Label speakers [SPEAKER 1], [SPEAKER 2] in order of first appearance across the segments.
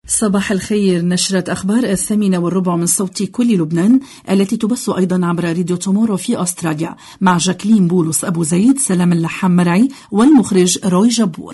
[SPEAKER 1] صباح الخير. نشرة أخبار 8:15 من صوت كل لبنان التي تبث أيضا عبر راديو تومورو في أستراليا مع جاكلين بولس أبو زيد، سلام اللحام مرعي، والمخرج روي جبور.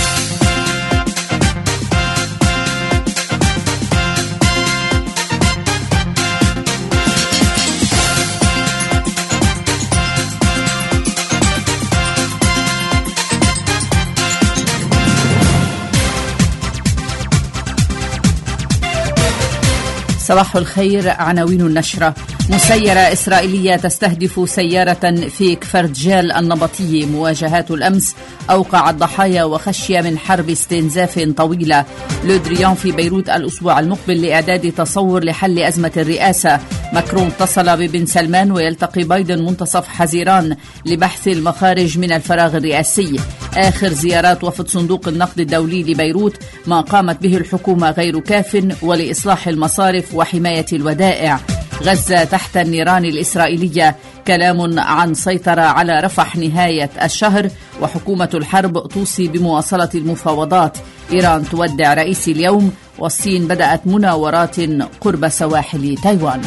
[SPEAKER 2] صباح الخير. عناوين النشرة: مسيرة إسرائيلية تستهدف سيارة في كفر دجال النبطي. مواجهات الأمس أوقعت ضحايا وخشية من حرب استنزاف طويلة. لودريان في بيروت الأسبوع المقبل لإعداد تصور لحل أزمة الرئاسة. ماكرون اتصل ببن سلمان ويلتقي بايدن منتصف حزيران لبحث المخارج من الفراغ الرئاسي. آخر زيارات وفد صندوق النقد الدولي لبيروت: ما قامت به الحكومة غير كاف ولإصلاح المصارف وحماية الودائع. غزة تحت النيران الإسرائيلية: كلام عن سيطرة على رفح نهاية الشهر، وحكومة الحرب توصي بمواصلة المفاوضات. إيران تودع رئيس اليوم، والصين بدأت مناورات قرب سواحل تايوان.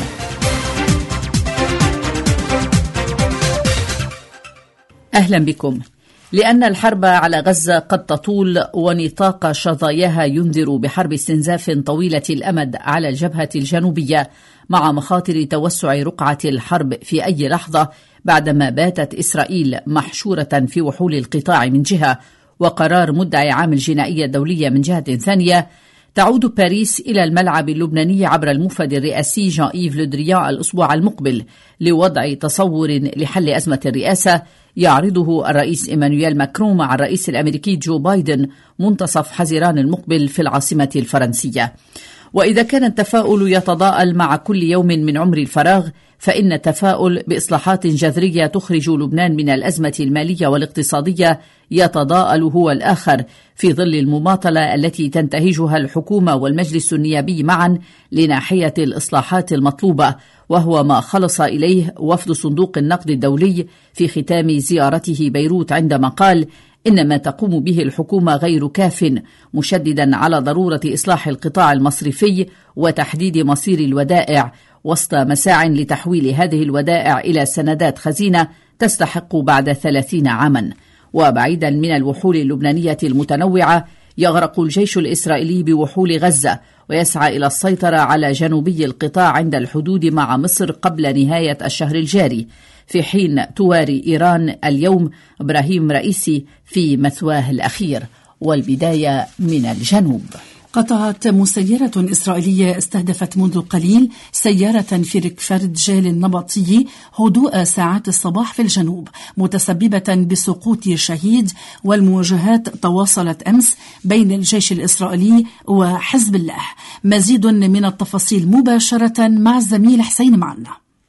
[SPEAKER 2] أهلا بكم. لأن الحرب على غزة قد تطول ونطاق شظاياها ينذر بحرب استنزاف طويلة الأمد على الجبهة الجنوبية، مع مخاطر توسع رقعة الحرب في أي لحظة، بعدما باتت إسرائيل محشورة في وحول القطاع من جهة، وقرار مدعي عام الجنائية الدولية من جهة ثانية، تعود باريس إلى الملعب اللبناني عبر المفد الرئاسي جان إيف لودريان الأسبوع المقبل لوضع تصور لحل أزمة الرئاسة يعرضه الرئيس إيمانويل ماكرون مع الرئيس الأمريكي جو بايدن منتصف حزيران المقبل في العاصمة الفرنسية. وإذا كان التفاؤل يتضاءل مع كل يوم من عمر الفراغ، فإن التفاؤل بإصلاحات جذرية تخرج لبنان من الأزمة المالية والاقتصادية يتضاءل هو الآخر في ظل المماطلة التي تنتهجها الحكومة والمجلس النيابي معا لناحية الإصلاحات المطلوبة، وهو ما خلص إليه وفد صندوق النقد الدولي في ختام زيارته بيروت، عندما قال إن ما تقوم به الحكومة غير كاف، مشددا على ضرورة إصلاح القطاع المصرفي وتحديد مصير الودائع، وسط مساع لتحويل هذه الودائع إلى سندات خزينة تستحق بعد 30 عاما. وبعيدا من الوحول اللبنانية المتنوعة، يغرق الجيش الإسرائيلي بوحول غزة ويسعى إلى السيطرة على جنوبي القطاع عند الحدود مع مصر قبل نهاية الشهر الجاري، في حين تواري إيران اليوم إبراهيم رئيسي في مثواه الأخير. والبداية من الجنوب.
[SPEAKER 1] قطعت مسيرة إسرائيلية استهدفت منذ قليل سيارة في كفر دجال النبطي هدوء ساعات الصباح في الجنوب، متسببة بسقوط شهيد. والمواجهات تواصلت أمس بين الجيش الإسرائيلي وحزب الله. مزيد من التفاصيل مباشرة مع الزميل حسين معنا.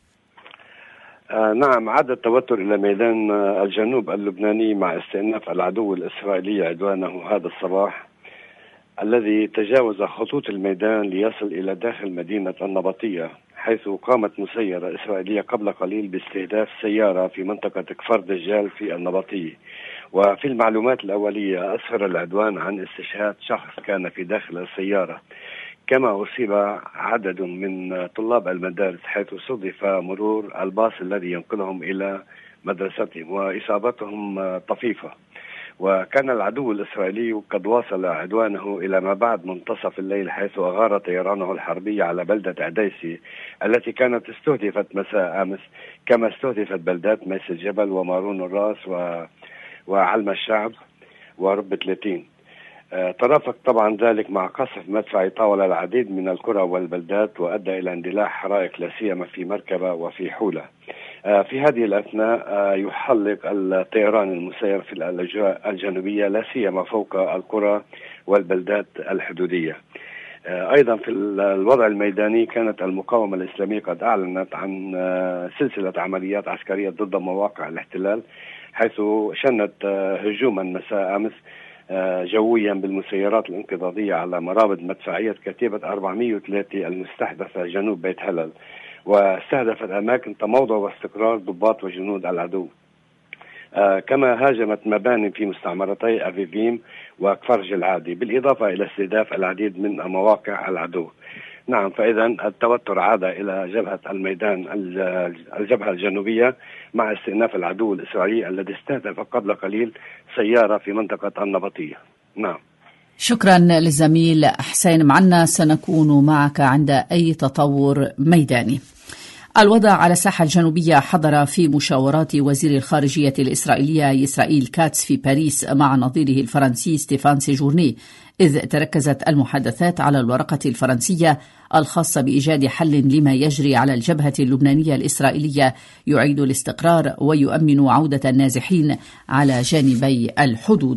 [SPEAKER 3] نعم، عاد التوتر إلى ميدان الجنوب اللبناني مع استئناف العدو الإسرائيلي عدوانه هذا الصباح، الذي تجاوز خطوط الميدان ليصل إلى داخل مدينة النبطية، حيث قامت مسيرة إسرائيلية قبل قليل باستهداف سيارة في منطقة كفر دجال في النبطية. وفي المعلومات الأولية أسفر العدوان عن استشهاد شخص كان في داخل السيارة، كما أصيب عدد من طلاب المدارس، حيث صدف مرور الباص الذي ينقلهم إلى مدرستهم، وإصابتهم طفيفة. وكان العدو الإسرائيلي قد واصل عدوانه إلى ما بعد منتصف الليل، حيث أغار طيرانه الحربي على بلدة عديسي التي كانت استهدفت مساء أمس، كما استهدفت بلدات ميس الجبل ومارون الراس وعلم الشعب ورب 30. ترافق طبعا ذلك مع قصف مدفعي طاول العديد من القرى والبلدات، وأدى إلى اندلاع حرائق لا سيما في مركبة وفي حولة. في هذه الأثناء يحلق الطيران المسير في الأجواء الجنوبية، لا سيما فوق القرى والبلدات الحدودية. أيضا في الوضع الميداني، كانت المقاومة الإسلامية قد أعلنت عن سلسلة عمليات عسكرية ضد مواقع الاحتلال، حيث شنت هجوما مساء أمس جويا بالمسيرات الانقضاضية على مرابط مدفعية كتيبة 403 المستحدثة جنوب بيت هلل، واستهدفت أماكن تموضع واستقرار ضباط وجنود العدو. كما هاجمت مباني في مستعمرتي أفيفيم وكفر جلعادي، بالإضافة إلى استهداف العديد من مواقع العدو. نعم، فإذا التوتر عاد إلى جبهة الميدان، الجبهة الجنوبية، مع استئناف العدو الإسرائيلي الذي استهدف قبل قليل سيارة في منطقة النبطية. نعم،
[SPEAKER 2] شكرا للزميل حسين معنا، سنكون معك عند أي تطور ميداني. الوضع على الساحة الجنوبية حضر في مشاورات وزير الخارجية الإسرائيلية إسرائيل كاتس في باريس مع نظيره الفرنسي ستيفان سيجورني، إذ تركزت المحادثات على الورقة الفرنسية الخاصة بإيجاد حل لما يجري على الجبهة اللبنانية الإسرائيلية يعيد الاستقرار ويؤمن عودة النازحين على جانبي الحدود.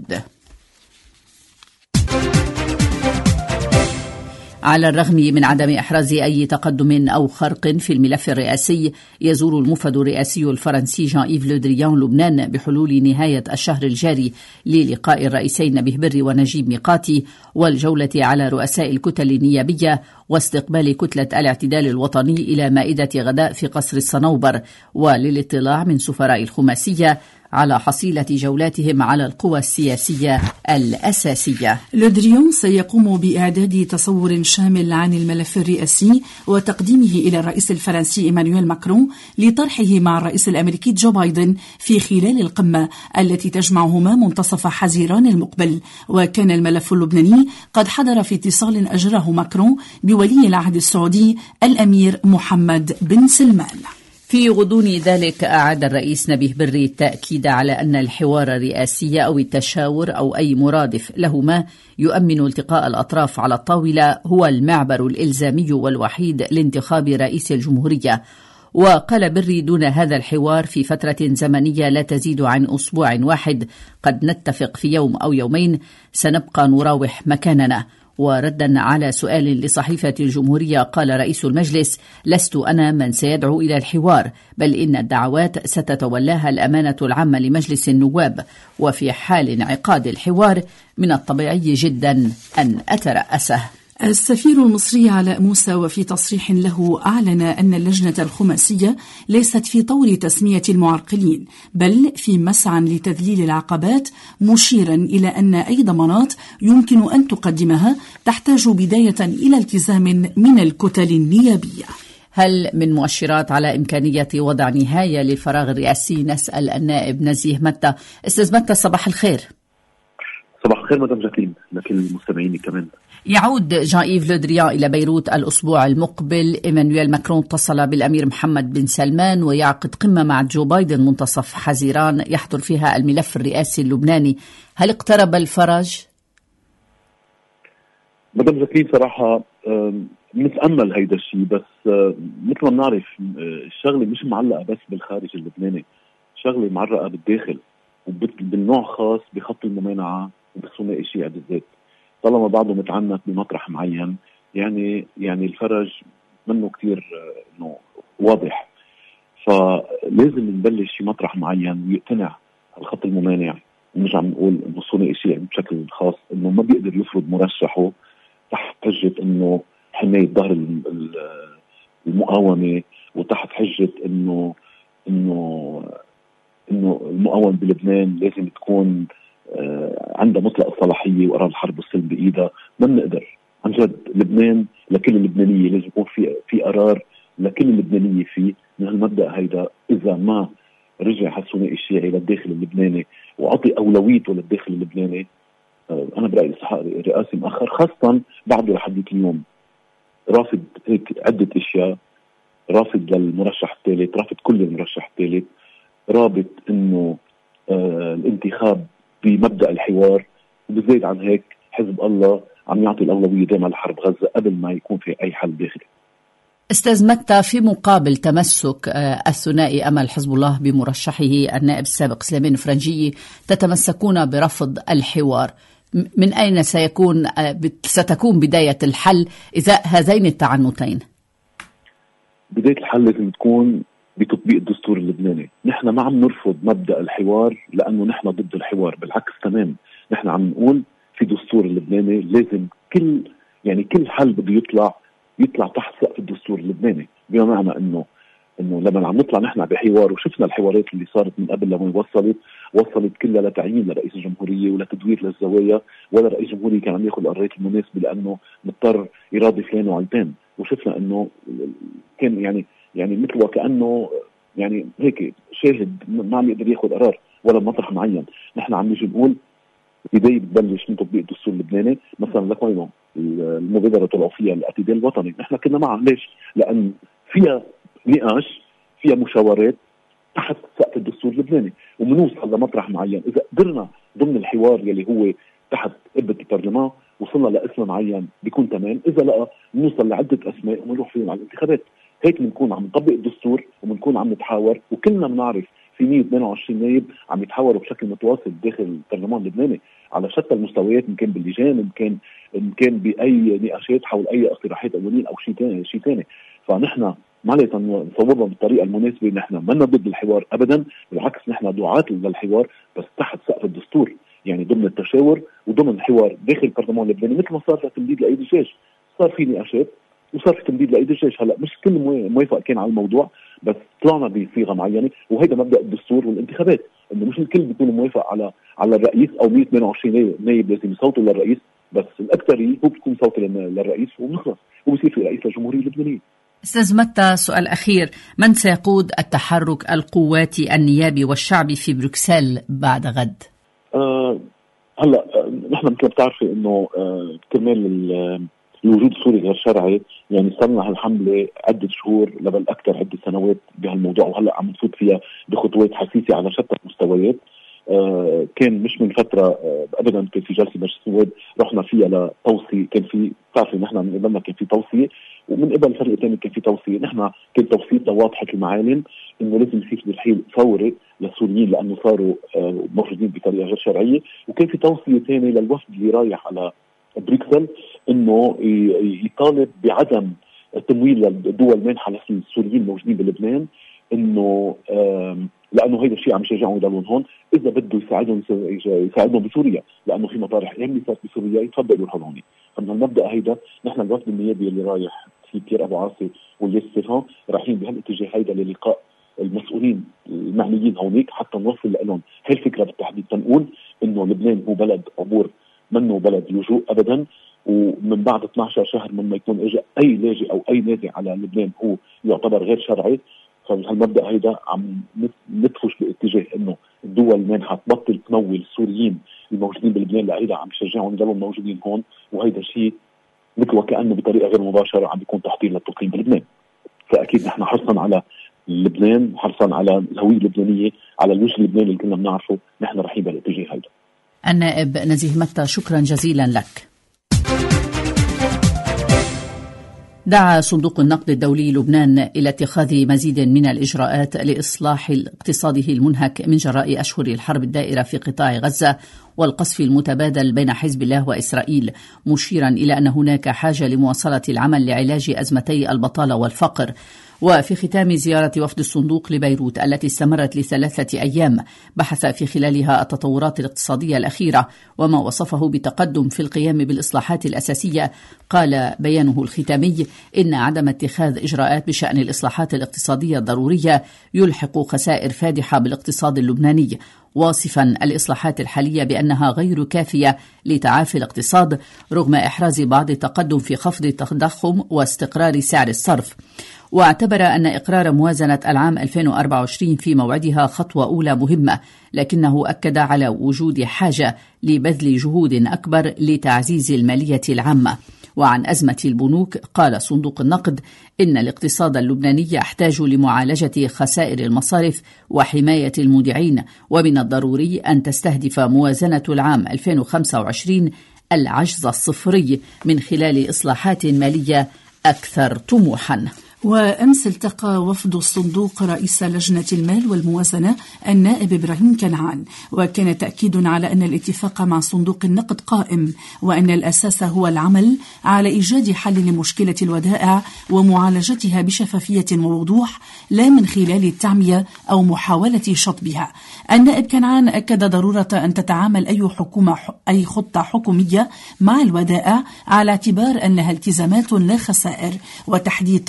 [SPEAKER 2] على الرغم من عدم إحراز أي تقدم أو خرق في الملف الرئاسي، يزور الموفد الرئاسي الفرنسي جان إيف لو دريان لبنان بحلول نهاية الشهر الجاري للقاء الرئيسين نبيه بري ونجيب ميقاتي والجولة على رؤساء الكتل النيابية واستقبال كتلة الاعتدال الوطني إلى مائدة غداء في قصر الصنوبر، وللاطلاع من سفراء الخماسية على حصيلة جولاتهم على القوى السياسية الأساسية.
[SPEAKER 1] لودريون سيقوم بإعداد تصور شامل عن الملف الرئاسي وتقديمه إلى الرئيس الفرنسي إيمانويل ماكرون لطرحه مع الرئيس الأمريكي جو بايدن في خلال القمة التي تجمعهما منتصف حزيران المقبل. وكان الملف اللبناني قد حضر في اتصال أجراه ماكرون بولي العهد السعودي الأمير محمد بن سلمان.
[SPEAKER 2] في غضون ذلك أعاد الرئيس نبيه بري التأكيد على أن الحوار الرئاسي أو التشاور أو أي مرادف لهما يؤمن التقاء الأطراف على الطاولة هو المعبر الإلزامي والوحيد لانتخاب رئيس الجمهورية. وقال بري دون هذا الحوار في فترة زمنية لا تزيد عن أسبوع واحد قد نتفق في يوم أو يومين سنبقى نراوح مكاننا. وردا على سؤال لصحيفة الجمهورية قال رئيس المجلس: لست أنا من سيدعو إلى الحوار، بل إن الدعوات ستتولاها الأمانة العامة لمجلس النواب، وفي حال انعقاد الحوار من الطبيعي جدا أن أترأسه.
[SPEAKER 1] السفير المصري علاء موسى وفي تصريح له أعلن أن اللجنة الخماسية ليست في طور تسمية المعرقلين بل في مسعى لتذليل العقبات، مشيرا إلى أن أي ضمانات يمكن أن تقدمها تحتاج بداية إلى التزام من الكتل النيابية.
[SPEAKER 2] هل من مؤشرات على إمكانية وضع نهاية للفراغ الرئاسي؟ نسأل النائب نزيه متى. أستاذ متى، صباح الخير.
[SPEAKER 4] صباح الخير مدام جاكلين، لكل المستمعين كمان.
[SPEAKER 2] يعود جان إيف لو دريان إلى بيروت الأسبوع المقبل. إيمانويل ماكرون اتصل بالأمير محمد بن سلمان ويعقد قمة مع جو بايدن منتصف حزيران يحضر فيها الملف الرئاسي اللبناني. هل اقترب الفرج؟
[SPEAKER 4] مدام جاكلين صراحة نتأمل هيدا الشيء، بس مثل ما بنعرف الشغلة مش معلقة بس بالخارج اللبناني، شغلة معرقة بالداخل وبالنوع خاص بخط الممانعة وبالثنائي الشيعي بالذات. طالما بعضه متعنت بمطرح معين يعني الفرج منه كتير انه واضح، فلازم نبلش في مطرح معين ويقتنع الخط الممانع. ونرجع نقول انه الثنائي الشيعي بشكل خاص انه ما بيقدر يفرض مرشحه تحت حجة انه حماية ظهر المقاومة، وتحت حجة انه المقاومة بلبنان لازم تكون عندها مطلق الصلاحية وقرار الحرب والسلم بإيدها. ما بنقدر عن جد. لبنان لكل اللبنانية، لازم يكون في قرار لكل اللبنانية فيه من هالمبدأ هيدا. إذا ما رجع الثنائي الشيعي للداخل اللبناني وعطي أولويته للداخل اللبناني، أنا برأيي الاستحقاق الرئاسي مؤخر، خاصة بعده لحديث اليوم رافض هيك عدة أشياء، رافض للمرشح الثالث، رافض كل المرشح الثالث، رابط إنه الانتخاب بمبدأ الحوار، وبزيد عن هيك حزب الله عم يعطي الأولوية دائما لحرب غزة قبل ما يكون في أي حل داخلي.
[SPEAKER 2] أستاذ متى، في مقابل تمسك الثنائي أمل حزب الله بمرشحه النائب السابق سليمان الفرنجي تتمسكون برفض الحوار، من أين ستكون بداية الحل إذا هذين التعنتين؟
[SPEAKER 4] بداية الحل لازم تكون بتطبيق الدستور اللبناني. نحن ما عم نرفض مبدأ الحوار لأنه نحن ضد الحوار، بالعكس تمام. نحن عم نقول في دستور اللبناني لازم كل حل بده يطلع تحت سقف الدستور اللبناني، بما معنى أنه انه لما عم نطلع نحن بحوار وشفنا الحوارات اللي صارت من قبل لما وصلت كلها لتعيين لرئيس الجمهوريه ولا تدوير للزوايا، ولا رئيس الجمهوريه كان عم ياخذ القرارات المناسبه لانه مضطر يراضي فلان وعلتان. وشفنا انه كان يعني مثل وكانه يعني هيك شاهد ما عم يقدر ياخذ قرار ولا مطرح معين. نحن عم نيجي نقول بدايه بتبلش من تطبيق الدستور اللبناني مثلا لكوينه المبادره طلعوا فيها الاعتدال الوطني، نحن كنا معها. ليش؟ لان فيها نقاش، فيها مشاورات تحت سقف الدستور اللبناني، ومنوصل لمطرح معين. اذا قدرنا ضمن الحوار يلي هو تحت قبه البرلمان وصلنا لاسم معين بيكون تمام، اذا لا بنوصل لعده اسماء وبنروح فيهم على الانتخابات. هيك بنكون عم نطبق الدستور وبنكون عم نتحاور، وكلنا بنعرف في 122 نائب عم يتحاوروا بشكل متواصل داخل البرلمان اللبناني على شتى المستويات، ان كان باللجان، ان كان باي نقاشات حول اي اقتراحات اولين او شيء ثاني. فنحن معناتها نصوبها بالطريقه المناسبه. نحن ما ضد الحوار ابدا، بالعكس نحن دعاة للحوار بس تحت سقف الدستور، يعني ضمن التشاور وضمن الحوار داخل البرلمان اللبناني، مثل ما صار في تمديد لايدي الجيش. صار في نقاشات وصار في تمديد لايدي الجيش. هلا مش كل موافق كان على الموضوع، بس طلعنا بصيغه معينه، وهيدا مبدا الدستور والانتخابات، انه مش الكل بيكون موافق على الرئيس او 122 نائب لازم يصوتوا للرئيس، بس الاكثريه هو بتكون صوت للرئيس وبنخلص وبصير في رئيس للجمهوريه اللبنانيه.
[SPEAKER 2] أستاذ متى، سؤال أخير: من سيقود التحرك القواتي النيابي والشعبي في بروكسل بعد غد؟
[SPEAKER 4] هلا نحن مثل ما بتعرفي انه كرمال الوجود السوري غير شرعي، يعني صار لنا هالحمله عده شهور لبل اكثر عده سنوات بهالموضوع، وهلا عم نفوت فيها بخطوات حسيسه على شتى المستويات. كان مش من فتره ابدا كان في جلسه مجلس النواب رحنا فيها لتوصيه، كان في بتعرفي نحن من قبلنا كان في توصيه، ومن قبل الفريق الثاني كان في توصيه. نحن كان توصيتنا واضحه المعالم انه لازم يصير ترحيل فوري للسوريين لانه صاروا موجودين بطريقه غير شرعيه، وكان في توصيه ثانيه للوفد اللي رايح على بروكسل انه يطالب بعدم تمويل الدول مانحه للسوريين الموجودين بلبنان، انه لانه هيدا الشيء عم يشجعهم يضلون هون، اذا بده يساعدهم بسوريا، لانه في مطارح امنيه صارت بسوريا يتفضلوا يروحوا هون. فمن المبدا هيدا نحن الوفد النيابي اللي رايح في بيير ابو عاصي واللي ستيفان رايحين بهالاتجاه هيدا للقاء المسؤولين المعنيين هونيك حتى نوصل لهم هي الفكره بالتحديد، تنقول انه لبنان هو بلد عبور منه بلد لجوء ابدا، ومن بعد 12 شهر من ما يكون اجى اي لاجئ او اي نازح على لبنان هو يعتبر غير شرعي. فهالمبدا هيدا عم ندفش باتجاه انه الدول المانحه تبطل تمول السوريين الموجودين بلبنان، لهيدا عم يشجعهم يضلوا موجودين هون، وهيدا الشيء مثل وكانه بطريقه غير مباشره عم بيكون تحضير للتقييم بلبنان. فاكيد نحن حرصا على لبنان، حرصا على الهويه اللبنانيه، على الوجه اللبناني اللي كنا بنعرفه، نحن رايحين بالاتجاه هيدا.
[SPEAKER 2] النائب نزيه متى، شكرا جزيلا لك. دعا صندوق النقد الدولي لبنان إلى اتخاذ مزيد من الإجراءات لإصلاح اقتصاده المنهك من جراء أشهر الحرب الدائرة في قطاع غزة والقصف المتبادل بين حزب الله وإسرائيل، مشيرا إلى أن هناك حاجة لمواصلة العمل لعلاج أزمتي البطالة والفقر. وفي ختام زيارة وفد الصندوق لبيروت التي استمرت ل3 أيام، بحث في خلالها التطورات الاقتصادية الأخيرة وما وصفه بتقدم في القيام بالإصلاحات الأساسية. قال بيانه الختامي إن عدم اتخاذ إجراءات بشأن الإصلاحات الاقتصادية الضرورية يلحق خسائر فادحة بالاقتصاد اللبناني، واصفا الإصلاحات الحالية بأنها غير كافية لتعافي الاقتصاد رغم إحراز بعض التقدم في خفض التضخم واستقرار سعر الصرف. واعتبر أن إقرار موازنة العام 2024 في موعدها خطوة أولى مهمة، لكنه أكد على وجود حاجة لبذل جهود أكبر لتعزيز المالية العامة. وعن أزمة البنوك قال صندوق النقد إن الاقتصاد اللبناني يحتاج لمعالجة خسائر المصارف وحماية المودعين، ومن الضروري أن تستهدف موازنة العام 2025 العجز الصفري من خلال إصلاحات مالية أكثر طموحاً.
[SPEAKER 1] وأمس التقى وفد الصندوق رئيس لجنة المال والموازنة النائب إبراهيم كنعان، وكان تأكيد على أن الاتفاق مع صندوق النقد قائم، وأن الأساس هو العمل على إيجاد حل لمشكلة الودائع ومعالجتها بشفافية ووضوح، لا من خلال التعمية أو محاولة شطبها. النائب كنعان أكد ضرورة أن تتعامل أي خطة حكومية مع الودائع على اعتبار أنها التزامات لا خسائر، وتحديد طريقة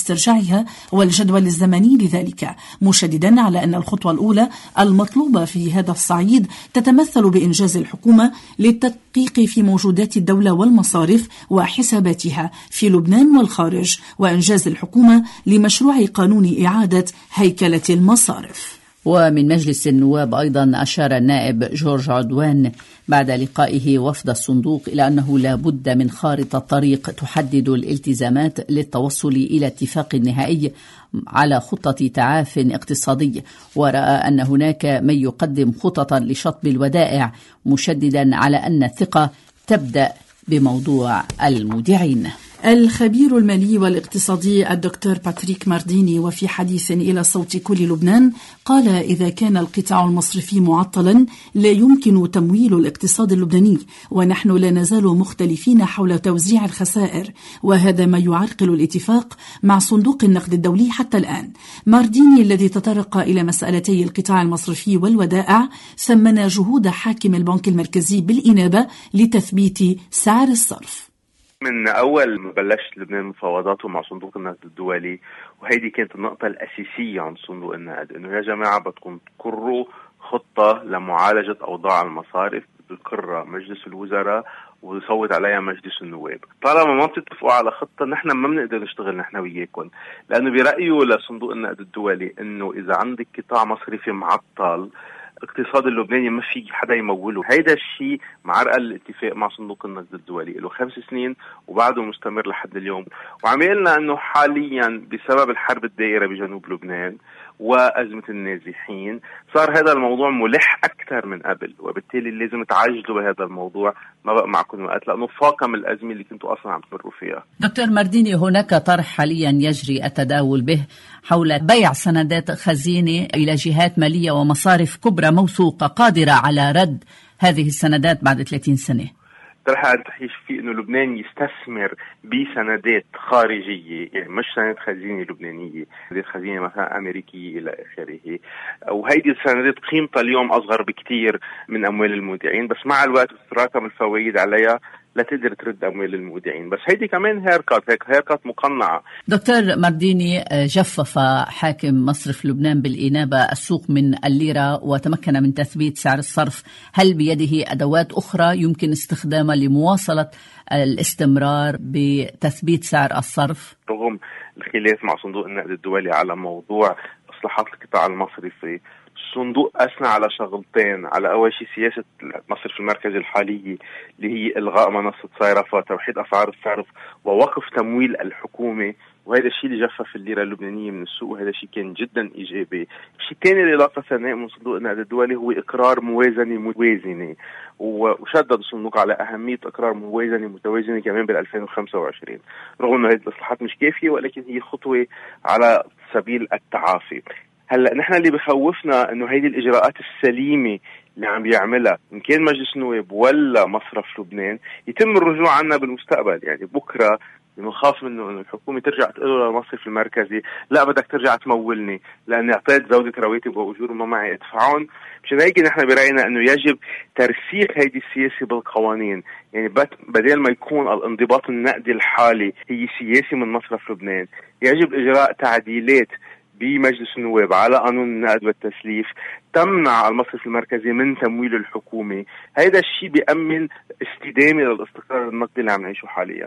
[SPEAKER 1] استرجاعها والجدول الزمني لذلك، مشددا على أن الخطوة الأولى المطلوبة في هذا الصعيد تتمثل بإنجاز الحكومة للتدقيق في موجودات الدولة والمصارف وحساباتها في لبنان والخارج، وإنجاز الحكومة لمشروع قانون إعادة هيكلة المصارف.
[SPEAKER 2] ومن مجلس النواب أيضا أشار النائب جورج عدوان بعد لقائه وفد الصندوق إلى أنه لا بد من خارطة طريق تحدد الالتزامات للتوصل إلى اتفاق نهائي على خطة تعاف اقتصادي، ورأى أن هناك من يقدم خططا لشطب الودائع، مشددا على أن الثقة تبدأ بموضوع المودعين.
[SPEAKER 1] الخبير المالي والاقتصادي الدكتور باتريك مارديني وفي حديث إلى صوت كل لبنان قال: إذا كان القطاع المصرفي معطلا لا يمكن تمويل الاقتصاد اللبناني، ونحن لا نزال مختلفين حول توزيع الخسائر، وهذا ما يعرقل الاتفاق مع صندوق النقد الدولي حتى الآن. مارديني الذي تطرق إلى مسألتي القطاع المصرفي والودائع ثمن جهود حاكم البنك المركزي بالإنابة لتثبيت سعر الصرف.
[SPEAKER 5] من أول ما بلشت لبنان مفاوضاته مع صندوق النقد الدولي، وهيدي كانت النقطة الأساسية عن صندوق النقد، إنه يا جماعة بدكم تقروا خطة لمعالجة أوضاع المصارف بقرها مجلس الوزراء ويصوت عليها مجلس النواب. طالما ما بتتفقوا على خطة نحن ما بنقدر نشتغل نحن وياكم، لأنه برأيه لصندوق النقد الدولي إنه إذا عندك قطاع مصرفي معطل الاقتصاد اللبناني ما في حدا يموله. هيدا الشيء معرقل الاتفاق مع صندوق النقد الدولي له 5 سنين وبعده مستمر لحد اليوم، وعملنا انه حاليا بسبب الحرب الدائرة بجنوب لبنان وأزمة النازحين صار هذا الموضوع ملح أكثر من قبل، وبالتالي لازم تعجلوا بهذا الموضوع، ما بقى معكم وقت لأنه فاقم الأزمة اللي كنتوا أصلا عم تمروا فيها.
[SPEAKER 2] دكتور مارديني، هناك طرح حاليا يجري التداول به حول بيع سندات خزينة إلى جهات مالية ومصارف كبرى موثوقة قادرة على رد هذه السندات بعد 30 سنة.
[SPEAKER 5] طرح التحيش فيه انه لبنان يستثمر بسندات خارجيه، يعني مش سندات خزينه لبنانيه، سندات خزينه مثلا امريكيه الى اخره، وهيدي السندات قيمتها اليوم اصغر بكثير من اموال المودعين، بس مع الوقت تتراكم الفوائد عليها لا تقدر ترد اموال المودعين، بس هيدي كمان هيركات مقنعه.
[SPEAKER 2] دكتور مارديني، جفف حاكم مصرف لبنان بالإنابة السوق من الليرة وتمكن من تثبيت سعر الصرف، هل بيده أدوات أخرى يمكن استخدامها لمواصلة الاستمرار بتثبيت سعر الصرف؟ رغم
[SPEAKER 5] الخلاف مع صندوق النقد الدولي على موضوع إصلاحات القطاع المصرفي، الصندوق أثنى على شغلتين، على أول شيء سياسة المصرف المركزي الحالية اللي هي إلغاء منصة صيرفة، توحيد أسعار الصرف، ووقف تمويل الحكومة، وهذا الشيء اللي جفف الليرة اللبنانية من السوق، وهذا الشيء كان جدا إيجابي. الشيء الثاني اللي لاقى ثناء من صندوق النقد الدولي هو إقرار موازنة متوازنة، وشدد الصندوق على أهمية إقرار موازنة متوازنة كمان بال2025، رغم أن هذه الإصلاحات مش كافية ولكن هي خطوة على سبيل التعافي. هلا نحن اللي بخوفنا انه هيدي الاجراءات السليمه اللي عم بيعملها ان كان مجلس النواب ولا مصرف لبنان يتم الرجوع عنها بالمستقبل، يعني بكره بنخاف منه انه الحكومه ترجع تقول للمصرف المركزي لا بدك ترجع تمولني لاني اعطيت زودة رواتب واجور وما معي ادفعهم. مشان هيك نحن براينا انه يجب ترسيخ هيدي السياسه بالقوانين، يعني بدل ما يكون الانضباط النقدي الحالي هي سياسه من مصرف لبنان، يجب اجراء تعديلات بمجلس النواب على قانون النقد والتسليف تمنع المصرف المركزي من تمويل الحكومة. هذا الشيء بيأمن استدامة للاستقرار النقدي اللي عم نعيشه حاليا.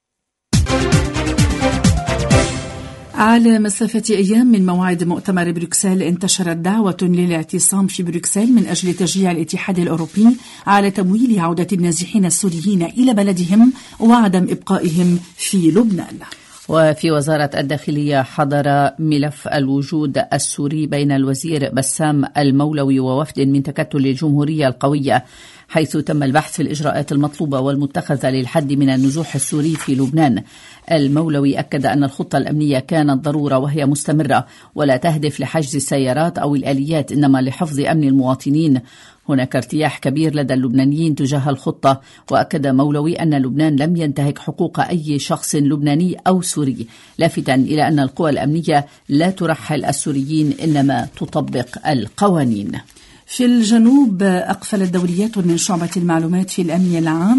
[SPEAKER 1] على مسافة أيام من موعد مؤتمر بروكسل انتشرت دعوة للاعتصام في بروكسل من أجل تشجيع الاتحاد الأوروبي على تمويل عودة النازحين السوريين إلى بلدهم وعدم إبقائهم في لبنان.
[SPEAKER 2] وفي وزارة الداخلية حضر ملف الوجود السوري بين الوزير بسام المولوي ووفد من تكتل الجمهورية القوية، حيث تم البحث في الإجراءات المطلوبة والمتخذة للحد من النزوح السوري في لبنان. المولوي أكد أن الخطة الأمنية كانت ضرورة وهي مستمرة ولا تهدف لحجز السيارات أو الآليات، إنما لحفظ أمن المواطنين. هناك ارتياح كبير لدى اللبنانيين تجاه الخطة، وأكد مولوي أن لبنان لم ينتهك حقوق أي شخص لبناني أو سوري، لافتاً إلى أن القوى الأمنية لا ترحل السوريين إنما تطبق القوانين.
[SPEAKER 1] في الجنوب أقفلت دوريات من شعبة المعلومات في الأمن العام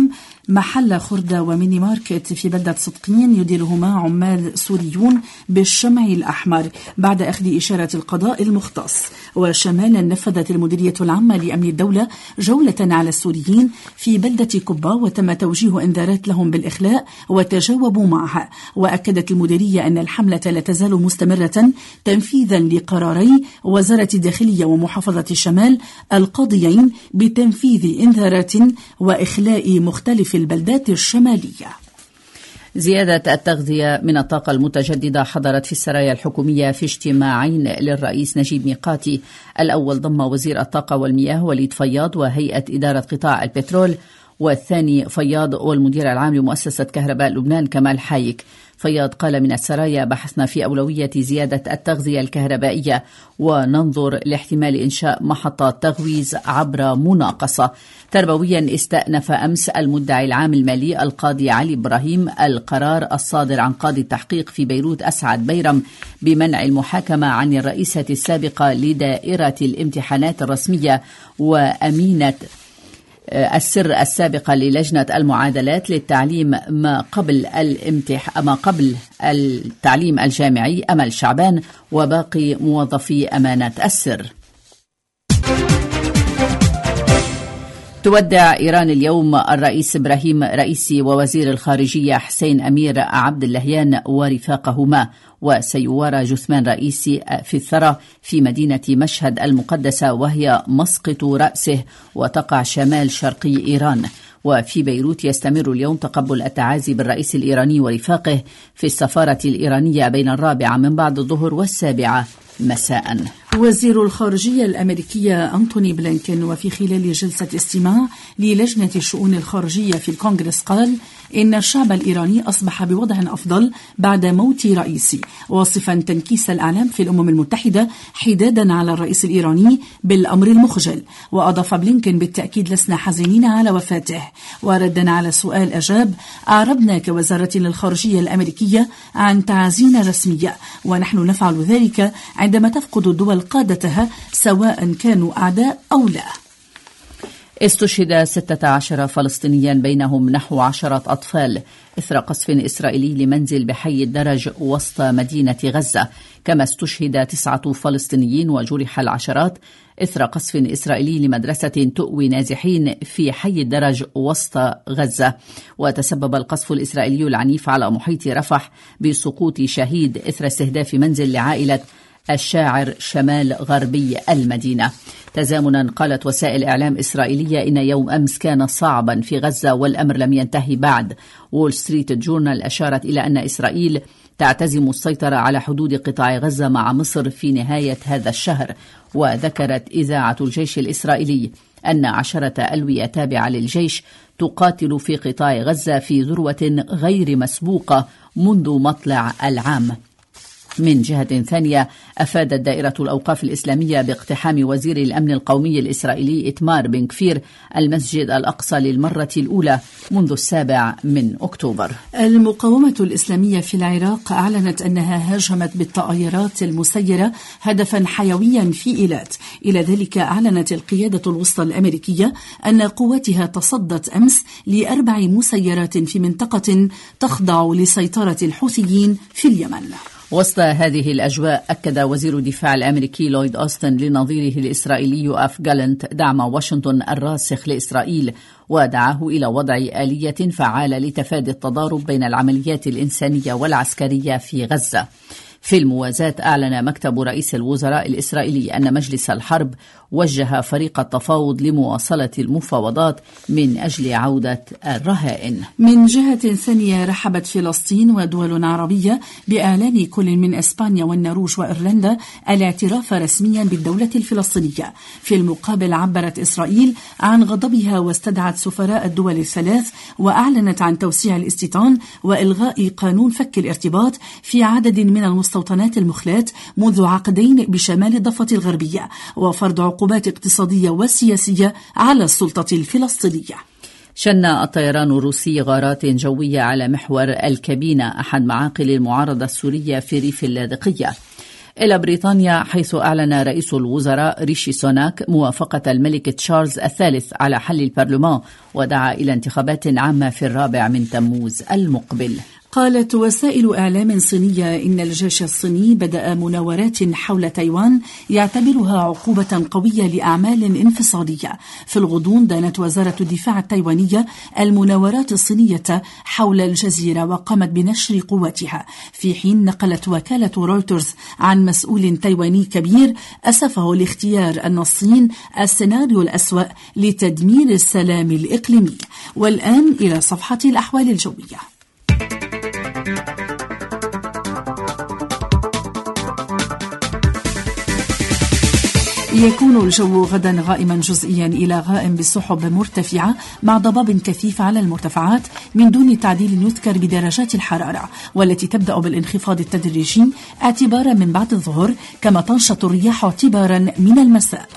[SPEAKER 1] محل خردة وميني ماركت في بلدة صدقين يديرهما عمال سوريون بالشمع الأحمر بعد أخذ إشارة القضاء المختص. وشمالا نفذت المديرية العامة لأمن الدولة جولة على السوريين في بلدة كوبا وتم توجيه إنذارات لهم بالإخلاء وتجاوبوا معها. وأكدت المديرية أن الحملة لا تزال مستمرة تنفيذا لقراري وزارة الداخلية ومحافظة الشمال القاضيين بتنفيذ إنذارات وإخلاء مختلف البلدات الشمالية.
[SPEAKER 2] زيادة التغذية من الطاقة المتجددة حضرت في السرايا الحكومية في اجتماعين للرئيس نجيب ميقاتي. الأول ضم وزير الطاقة والمياه وليد فياض وهيئة إدارة قطاع البترول، والثاني فياض والمدير العام لمؤسسة كهرباء لبنان كمال حايك. فياض قال: من السرايا بحثنا في أولوية زيادة التغذية الكهربائية وننظر لاحتمال إنشاء محطات تغويز عبر مناقصة. تربويا استأنف أمس المدعي العام المالي القاضي علي إبراهيم القرار الصادر عن قاضي التحقيق في بيروت أسعد بيرم بمنع المحاكمة عن الرئيسة السابقة لدائرة الامتحانات الرسمية وأمينة السر السابقة للجنة المعادلات للتعليم ما قبل التعليم الجامعي أمل شعبان وباقي موظفي أمانة السر. تودع إيران اليوم الرئيس إبراهيم رئيسي ووزير الخارجية حسين أمير عبد اللهيان ورفاقهما، وسيوارى جثمان رئيسي في الثرى في مدينة مشهد المقدسة وهي مسقط رأسه وتقع شمال شرقي إيران. وفي بيروت يستمر اليوم تقبل التعازي بالرئيس الإيراني ورفاقه في السفارة الإيرانية بين 4 من بعد الظهر و7 مساء.
[SPEAKER 1] وزير الخارجية الأمريكية أنتوني بلينكين وفي خلال جلسة استماع للجنة الشؤون الخارجية في الكونغرس قال إن الشعب الإيراني أصبح بوضع أفضل بعد موت رئيسي، واصفا تنكيس الأعلام في الأمم المتحدة حدادا على الرئيس الإيراني بالأمر المخجل. وأضاف بلينكين بالتأكيد: لسنا حزينين على وفاته. وردا على سؤال أجاب: أعربنا كوزارة للخارجية الأمريكية عن تعازينا رسمية، ونحن نفعل ذلك عندما تفقد الدول قادتها سواء كانوا أعداء أو لا.
[SPEAKER 2] استشهد 16 فلسطينيا بينهم نحو 10 أطفال إثر قصف إسرائيلي لمنزل بحي الدرج وسط مدينة غزة، كما استشهد 9 فلسطينيين وجرح العشرات إثر قصف إسرائيلي لمدرسة تؤوي نازحين في حي الدرج وسط غزة. وتسبب القصف الإسرائيلي العنيف على محيط رفح بسقوط شهيد إثر استهداف منزل لعائلة الشاعر شمال غربي المدينة. تزامنا قالت وسائل إعلام إسرائيلية إن يوم أمس كان صعبا في غزة والأمر لم ينتهي بعد. وول ستريت جورنال أشارت إلى أن إسرائيل تعتزم السيطرة على حدود قطاع غزة مع مصر في نهاية هذا الشهر. وذكرت إذاعة الجيش الإسرائيلي أن 10 ألوية تابعة للجيش تقاتل في قطاع غزة في ذروة غير مسبوقة منذ مطلع العام. من جهة ثانية، أفادت دائرة الأوقاف الإسلامية باقتحام وزير الأمن القومي الإسرائيلي إتمار بن كفير المسجد الأقصى للمرة الأولى منذ 7 أكتوبر.
[SPEAKER 1] المقاومة الإسلامية في العراق أعلنت أنها هاجمت بالطائرات المسيرة هدفا حيويا في إيلات. إلى ذلك أعلنت القيادة الوسطى الأمريكية أن قواتها تصدت أمس ل4 مسيرات في منطقة تخضع لسيطرة الحوثيين في اليمن.
[SPEAKER 2] وسط هذه الأجواء أكد وزير الدفاع الأمريكي لويد أوستن لنظيره الإسرائيلي أف جالنت دعم واشنطن الراسخ لإسرائيل، ودعاه إلى وضع آلية فعالة لتفادي التضارب بين العمليات الإنسانية والعسكرية في غزة. في الموازاة أعلن مكتب رئيس الوزراء الإسرائيلي أن مجلس الحرب وجه فريق التفاوض لمواصلة المفاوضات من أجل عودة الرهائن.
[SPEAKER 1] من جهة ثانية، رحبت فلسطين ودول عربية بإعلان كل من إسبانيا والنرويج وإيرلندا الاعتراف رسميا بالدولة الفلسطينية. في المقابل عبرت إسرائيل عن غضبها واستدعت سفراء الدول الثلاث وأعلنت عن توسيع الاستيطان وإلغاء قانون فك الارتباط في عدد من المستوطنات المخلاة منذ عقدين بشمال الضفة الغربية، وفرض عقوبات اقتصادية وسياسية على السلطة الفلسطينية.
[SPEAKER 2] شن الطيران الروسي غارات جوية على محور الكابينة أحد معاقل المعارضة السورية في ريف اللاذقية. إلى بريطانيا، حيث أعلن رئيس الوزراء ريشي سوناك موافقة الملك تشارلز الثالث على حل البرلمان، ودعا إلى انتخابات عامة في 4 تموز المقبل.
[SPEAKER 1] قالت وسائل إعلام صينية إن الجيش الصيني بدأ مناورات حول تايوان يعتبرها عقوبة قوية لأعمال انفصالية. في الغضون دانت وزارة الدفاع التايوانية المناورات الصينية حول الجزيرة وقامت بنشر قواتها، في حين نقلت وكالة رويترز عن مسؤول تايواني كبير أسفه لاختيار أن الصين السيناريو الأسوأ لتدمير السلام الإقليمي. والآن إلى صفحة الأحوال الجوية. يكون الجو غدا غائما جزئيا إلى غائم بسحب مرتفعة مع ضباب كثيف على المرتفعات من دون تعديل يذكر بدرجات الحرارة، والتي تبدأ بالانخفاض التدريجي اعتبارا من بعد الظهر، كما تنشط الرياح اعتبارا من المساء.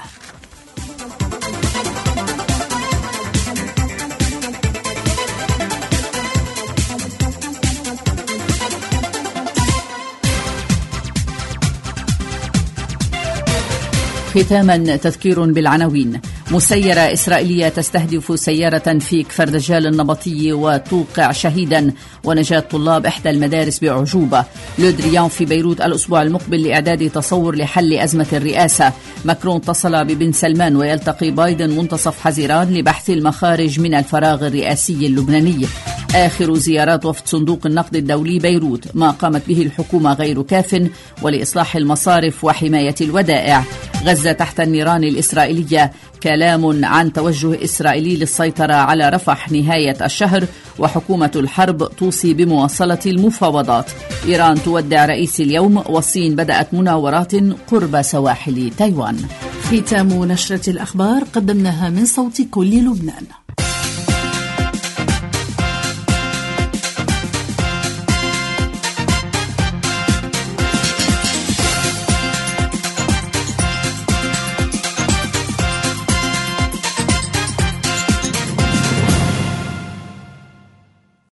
[SPEAKER 2] ختاما تذكير بالعناوين. مسيرة إسرائيلية تستهدف سيارة في كفردجال النبطي وتوقع شهيدا، ونجاة طلاب إحدى المدارس بأعجوبة. لودريان في بيروت الأسبوع المقبل لإعداد تصور لحل أزمة الرئاسة. ماكرون اتصل ببن سلمان، ويلتقي بايدن منتصف حزيران لبحث المخارج من الفراغ الرئاسي اللبناني. آخر زيارات وفد صندوق النقد الدولي بيروت، ما قامت به الحكومة غير كاف ولإصلاح المصارف وحماية الودائع. غزة تحت النيران الإسرائيلية، كلام عن توجه إسرائيلي للسيطرة على رفح نهاية الشهر، وحكومة الحرب توصي بمواصلة المفاوضات. إيران تودع رئيس اليوم، والصين بدأت مناورات قرب سواحل تايوان.
[SPEAKER 1] ختام نشرة الأخبار قدمناها من صوت كل لبنان.